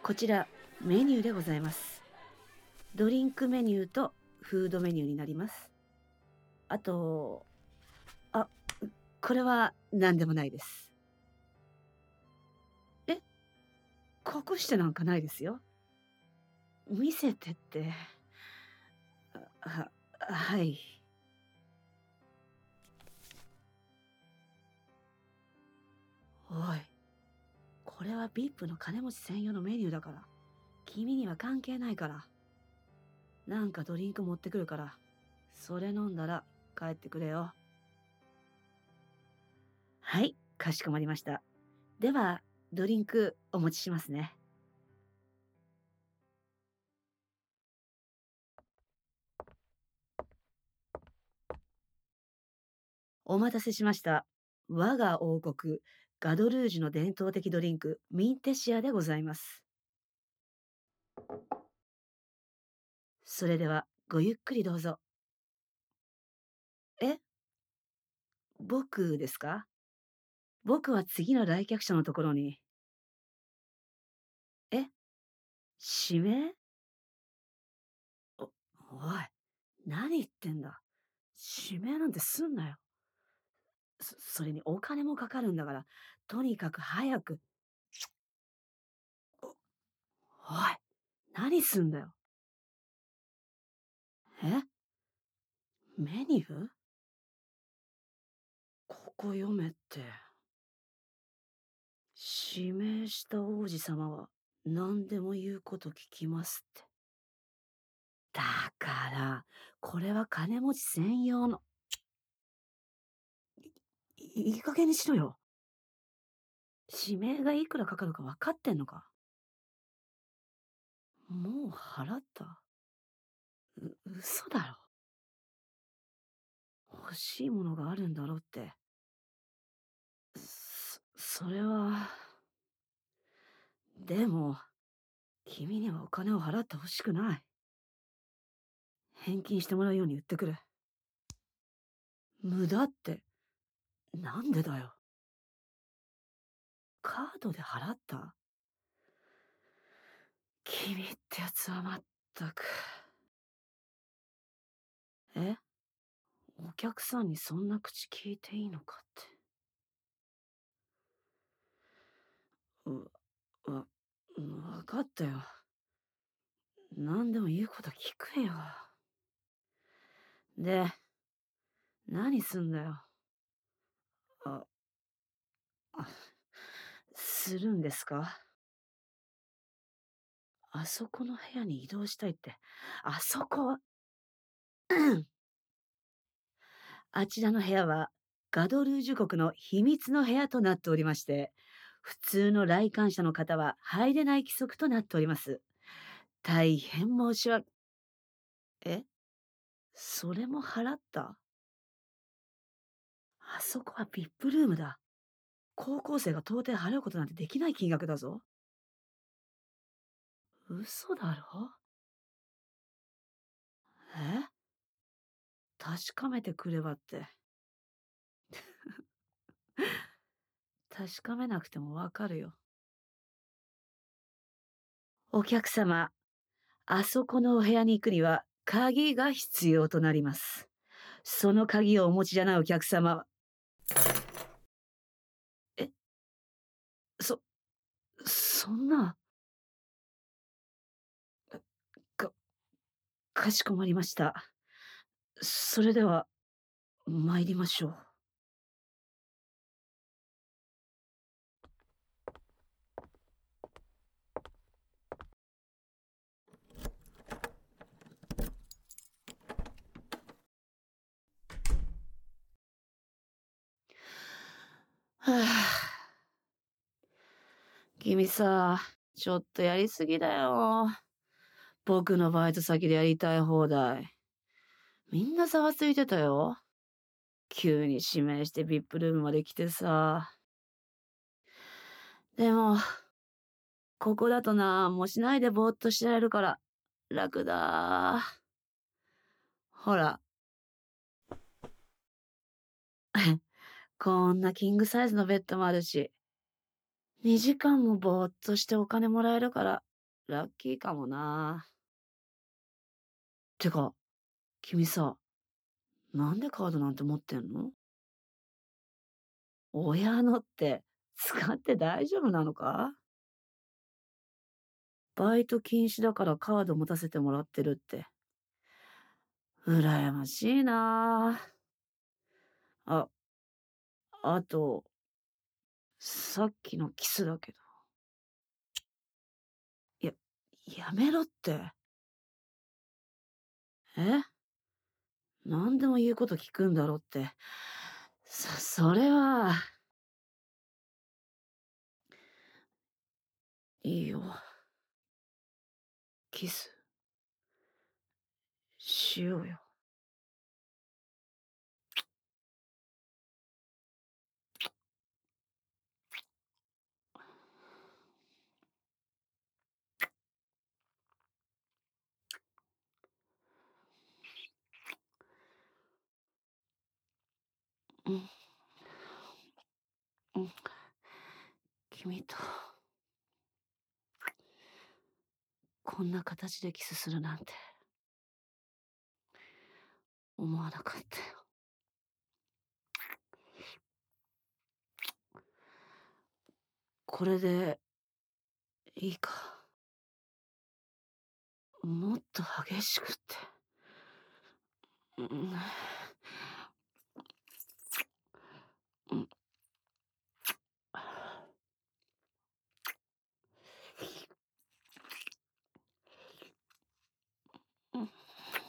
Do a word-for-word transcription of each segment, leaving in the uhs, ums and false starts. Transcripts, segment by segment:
こちらメニューでございます。ドリンクメニューとフードメニューになります。あと、あ、これは何でもないです。え、隠してなんかないですよ。見せてって。あ、は、はい。おい、これは ブイアイピー の金持ち専用のメニューだから、君には関係ないから。なんかドリンク持ってくるから、それ飲んだら帰ってくれよ。はい、かしこまりました。では、ドリンクお持ちしますね。お待たせしました。我が王国、ガドルージュの伝統的ドリンク、ミンテシアでございます。それでは、ごゆっくりどうぞ。え？僕ですか？僕は次の来客者のところに。え？指名？お、おい、何言ってんだ。指名なんてすんなよ。そ、それにお金もかかるんだから、とにかく早く。お、おい、何すんだよ。え？メニュー？ここ読めって。指名した王子様は何でも言うこと聞きますって。だから、これは金持ち専用の。い、いい加減にしろよ。指名がいくらかかるか分かってんのか？もう払った？う、嘘だろ。欲しいものがあるんだろって。そ、それは。でも、君にはお金を払ってほしくない。返金してもらうように言ってくれ。無駄って、なんでだよ。カードで払った？君ってやつはまったく。え？お客さんにそんな口聞いていいのかって。う、わ、わかったよ。何でも言うこと聞くよ。で、何すんだよ。あ、あ、するんですか？あそこの部屋に移動したいって。あそこあちらの部屋は、ガドルージュ国の秘密の部屋となっておりまして、普通の来館者の方は入れない規則となっております。大変申し訳。え？それも払った？あそこは ブイアイピー ルームだ。高校生が到底払うことなんてできない金額だぞ。嘘だろ？え？確かめてくればって。確かめなくてもわかるよ。お客様、あそこのお部屋に行くには鍵が必要となります。その鍵をお持ちじゃないお客様は。え？そ、そんな。か、かしこまりました。それでは、参りましょう。はあ、君さ、ちょっとやりすぎだよ。僕のバイト先でやりたい放題。みんなざわついてたよ。急に指名して ブイアイピー ルームまで来てさ。でも、ここだとな、もうしないでぼーっとしてられるから、楽だ。ほら。こんなキングサイズのベッドもあるし、にじかんもぼーっとしてお金もらえるから、 ラッキーかもな。てか、君さ、なんでカードなんて持ってんの？親のって使って大丈夫なのか？バイト禁止だからカード持たせてもらってるって。羨ましいなあ。あ、あと、さっきのキスだけど。いや、やめろって。え？何でも言うこと聞くんだろって。そそれは。いいよ。キスしようよ。うん、うん。君とこんな形でキスするなんて思わなかったよ。これでいいか。もっと激しくって。うん。うん。うん。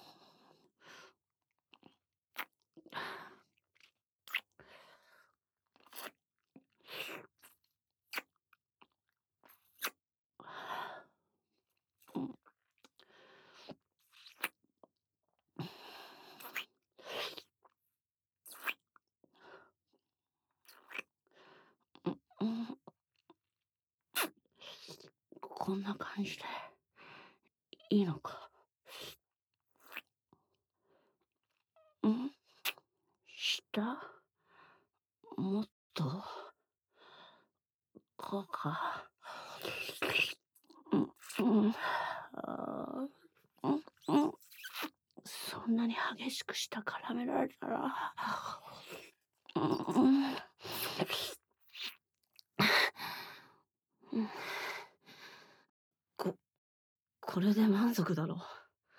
うん。うん。こんな感じでいいのか。うん？下？もっとこうか。うん、うん。ああ、うん、うん。そんなに激しく下絡められたら、うん。うん。ここれで満足だろ。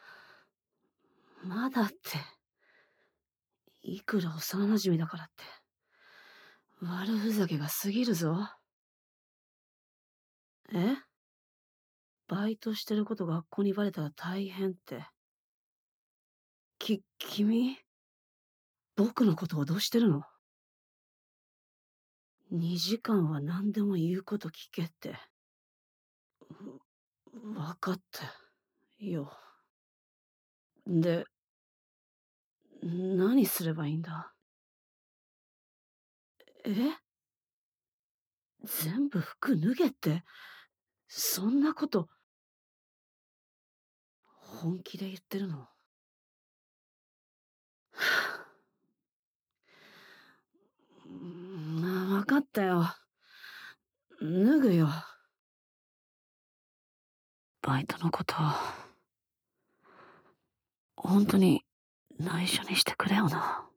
まだって。いくら幼馴染だからって、悪ふざけが過ぎるぞ。え？バイトしてること学校にバレたら大変って。き君、僕のこと脅してるの？にじかんは何でも言うこと聞けって。うわかったよ。で、何すればいいんだ？え？全部服脱げって、そんなこと本気で言ってるの？うーん、わかったよ。脱ぐよ。バイトのこと、ほんとに内緒にしてくれよな。